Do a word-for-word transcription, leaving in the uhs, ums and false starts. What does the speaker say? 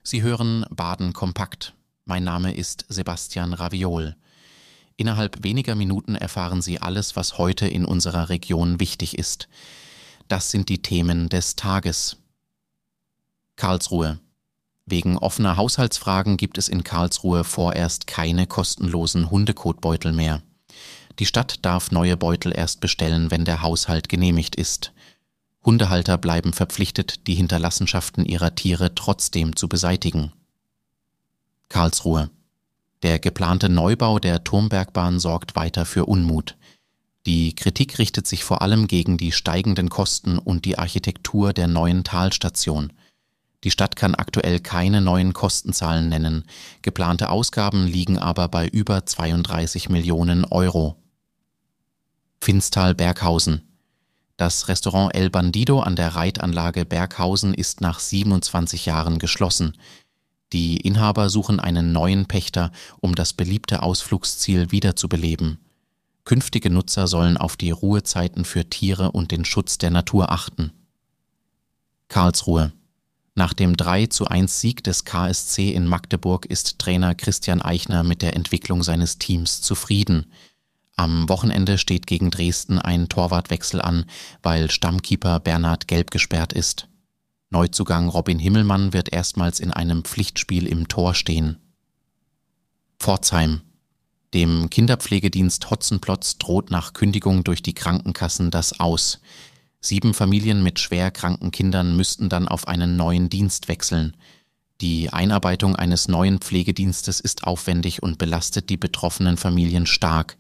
Sie hören Baden kompakt. Mein Name ist Sebastian Raviol. Innerhalb weniger Minuten erfahren Sie alles, was heute in unserer Region wichtig ist. Das sind die Themen des Tages. Karlsruhe. Wegen offener Haushaltsfragen gibt es in Karlsruhe vorerst keine kostenlosen Hundekotbeutel mehr. Die Stadt darf neue Beutel erst bestellen, wenn der Haushalt genehmigt ist. Hundehalter bleiben verpflichtet, die Hinterlassenschaften ihrer Tiere trotzdem zu beseitigen. Karlsruhe. Der geplante Neubau der Turmbergbahn sorgt weiter für Unmut. Die Kritik richtet sich vor allem gegen die steigenden Kosten und die Architektur der neuen Talstation. Die Stadt kann aktuell keine neuen Kostenzahlen nennen, geplante Ausgaben liegen aber bei über zweiunddreißig Millionen Euro. Pfinztal-Berghausen. Das Restaurant El Bandido an der Reitanlage Berghausen ist nach siebenundzwanzig Jahren geschlossen. Die Inhaber suchen einen neuen Pächter, um das beliebte Ausflugsziel wiederzubeleben. Künftige Nutzer sollen auf die Ruhezeiten für Tiere und den Schutz der Natur achten. Karlsruhe. Nach dem drei zu eins Sieg des K S C in Magdeburg ist Trainer Christian Eichner mit der Entwicklung seines Teams zufrieden. Am Wochenende steht gegen Dresden ein Torwartwechsel an, weil Stammkeeper Bernhard gelb gesperrt ist. Neuzugang Robin Himmelmann wird erstmals in einem Pflichtspiel im Tor stehen. Pforzheim. Dem Kinderpflegedienst Hotzenplotz droht nach Kündigung durch die Krankenkassen das Aus. Sieben Familien mit schwer kranken Kindern müssten dann auf einen neuen Dienst wechseln. Die Einarbeitung eines neuen Pflegedienstes ist aufwendig und belastet die betroffenen Familien stark.